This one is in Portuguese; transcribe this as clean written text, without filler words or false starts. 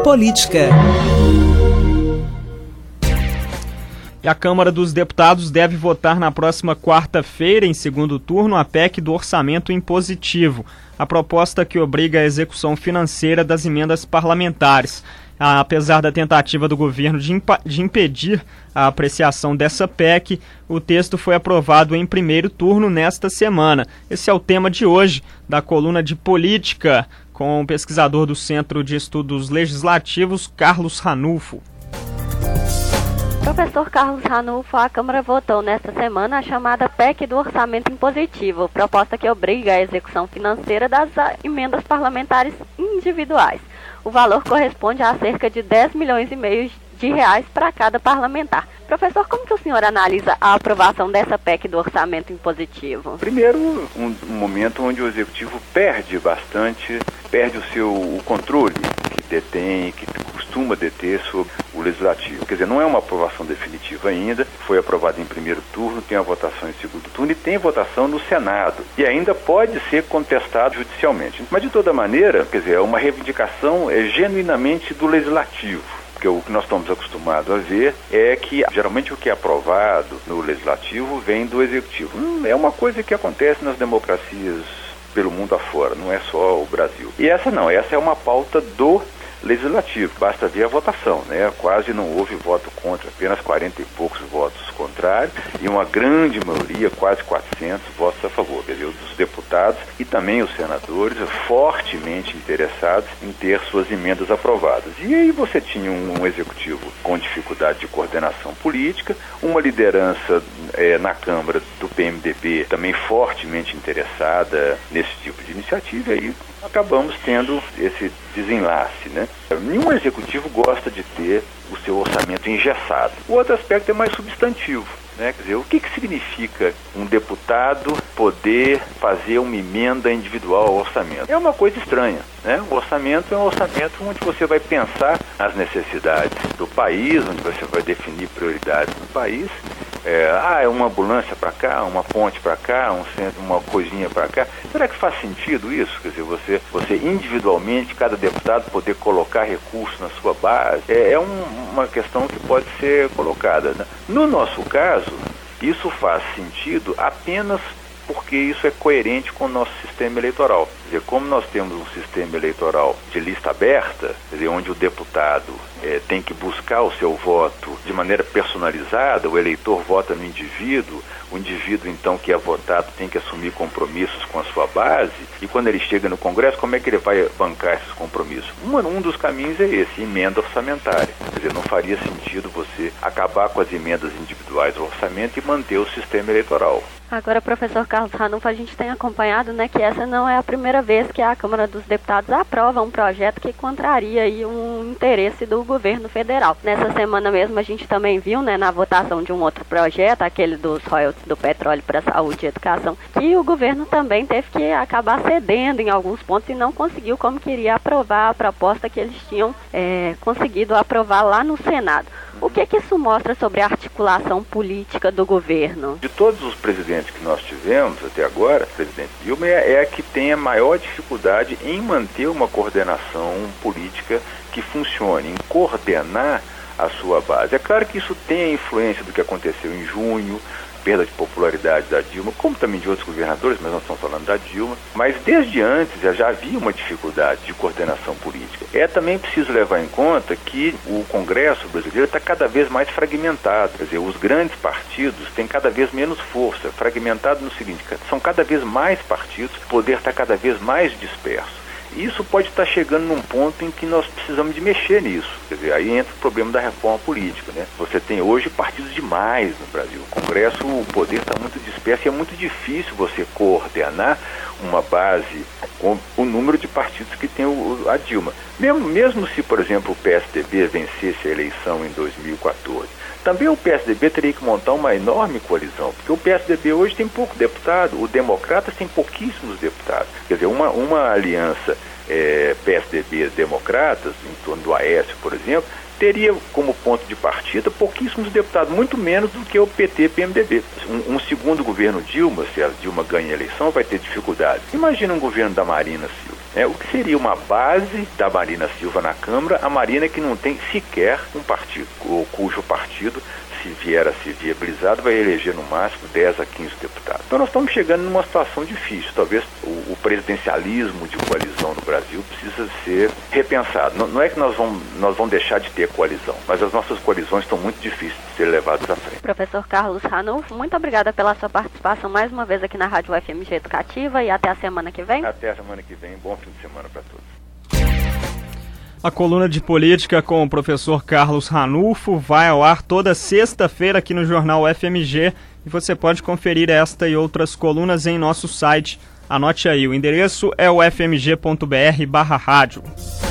política. E a Câmara dos Deputados deve votar na próxima quarta-feira, em segundo turno, a PEC do orçamento impositivo, a proposta que obriga a execução financeira das emendas parlamentares. Apesar da tentativa do governo de impedir a apreciação dessa PEC, o texto foi aprovado em primeiro turno nesta semana. Esse é o tema de hoje, da coluna de política, com o pesquisador do Centro de Estudos Legislativos, Carlos Ranulfo. Professor Carlos Ranulfo, a Câmara votou nesta semana a chamada PEC do orçamento impositivo, proposta que obriga a execução financeira das emendas parlamentares individuais. O valor corresponde a cerca de 10 milhões e meio de reais para cada parlamentar. Professor, como que o senhor analisa a aprovação dessa PEC do orçamento impositivo? Primeiro, um momento onde o Executivo perde o controle que detém, que costuma deter sobre o Legislativo. Quer dizer, não é uma aprovação definitiva ainda, foi aprovada em primeiro turno, tem a votação em segundo turno e tem votação no Senado. E ainda pode ser contestado judicialmente. Mas, de toda maneira, quer dizer, é uma reivindicação genuinamente do Legislativo. Porque o que nós estamos acostumados a ver é que, geralmente, o que é aprovado no Legislativo vem do Executivo. É uma coisa que acontece nas democracias pelo mundo afora, não é só o Brasil. E essa é uma pauta do Legislativo, basta ver a votação, né? Quase não houve voto contra, apenas 40 e poucos votos contrários e uma grande maioria, quase 400 votos a favor, quer dizer, os deputados e também os senadores fortemente interessados em ter suas emendas aprovadas. E aí você tinha um executivo com dificuldade de coordenação política, uma liderança na Câmara do PMDB também fortemente interessada nesse tipo de iniciativa, e aí acabamos tendo esse desenlace, né? Nenhum executivo gosta de ter o seu orçamento engessado. O outro aspecto é mais substantivo, né? Quer dizer, o que significa um deputado poder fazer uma emenda individual ao orçamento? É uma coisa estranha, né? O orçamento é um orçamento onde você vai pensar as necessidades do país, onde você vai definir prioridades no país. É uma ambulância para cá, uma ponte para cá, um centro, uma coisinha para cá. Será que faz sentido isso? Quer dizer, você individualmente, cada deputado poder colocar recursos na sua base? Uma questão que pode ser colocada, né? No nosso caso, isso faz sentido apenas porque isso é coerente com o nosso sistema eleitoral. Quer dizer, como nós temos um sistema eleitoral de lista aberta, quer dizer, onde o deputado tem que buscar o seu voto de maneira personalizada, o eleitor vota no indivíduo, o indivíduo, então, que é votado tem que assumir compromissos com a sua base, e quando ele chega no Congresso, como é que ele vai bancar esses compromissos? Um dos caminhos é esse, emenda orçamentária. Quer dizer, não faria sentido você acabar com as emendas individuais do orçamento e manter o sistema eleitoral. Agora, professor Carlos Ranulfo, a gente tem acompanhado, né, que essa não é a primeira vez que a Câmara dos Deputados aprova um projeto que contraria aí um interesse do governo federal. Nessa semana mesmo a gente também viu, né, na votação de um outro projeto, aquele dos royalties do petróleo para saúde e educação, que o governo também teve que acabar cedendo em alguns pontos e não conseguiu como queria aprovar a proposta que eles tinham conseguido aprovar lá no Senado. O que isso mostra sobre a articulação política do governo? De todos os presidentes que nós tivemos até agora, o presidente Dilma é a que tem a maior dificuldade em manter uma coordenação política que funcione, em coordenar a sua base. É claro que isso tem a influência do que aconteceu em junho, perda de popularidade da Dilma, como também de outros governadores, mas nós estamos falando da Dilma. Mas desde antes já havia uma dificuldade de coordenação política. É também preciso levar em conta que o Congresso brasileiro está cada vez mais fragmentado. Quer dizer, os grandes partidos têm cada vez menos força. Fragmentado no seguinte, são cada vez mais partidos, o poder está cada vez mais disperso. Isso pode estar chegando num ponto em que nós precisamos de mexer nisso. Quer dizer, aí entra o problema da reforma política, né? Você tem hoje partidos demais no Brasil. O Congresso, o poder está muito disperso e é muito difícil você coordenar uma base com o número de partidos que tem a Dilma. Mesmo se, por exemplo, o PSDB vencesse a eleição em 2014, também o PSDB teria que montar uma enorme coalizão, porque o PSDB hoje tem pouco deputado, o Democratas tem pouquíssimos deputados. Quer dizer, uma aliança PSDB-Democratas, em torno do Aécio, por exemplo, teria como ponto de partida pouquíssimos deputados, muito menos do que o PT-PMDB. Um segundo governo Dilma, se a Dilma ganha a eleição, vai ter dificuldades. Imagina um governo da Marina Silva. O que seria uma base da Marina Silva na Câmara, a Marina que não tem sequer um partido, ou cujo partido, se vier a ser viabilizado, vai eleger no máximo 10 a 15 deputados. Então nós estamos chegando numa situação difícil. Talvez o presidencialismo de coalizão no Brasil precisa ser repensado. Não é que nós vamos deixar de ter coalizão, mas as nossas coalizões estão muito difíceis de ser levadas à frente. Professor Carlos Ranulfo, muito obrigada pela sua participação mais uma vez aqui na Rádio UFMG Educativa e até a semana que vem. Até a semana que vem. Bom fim de semana para todos. A coluna de política com o professor Carlos Ranulfo vai ao ar toda sexta-feira aqui no Jornal UFMG e você pode conferir esta e outras colunas em nosso site. Anote aí, o endereço é ufmg.br/rádio.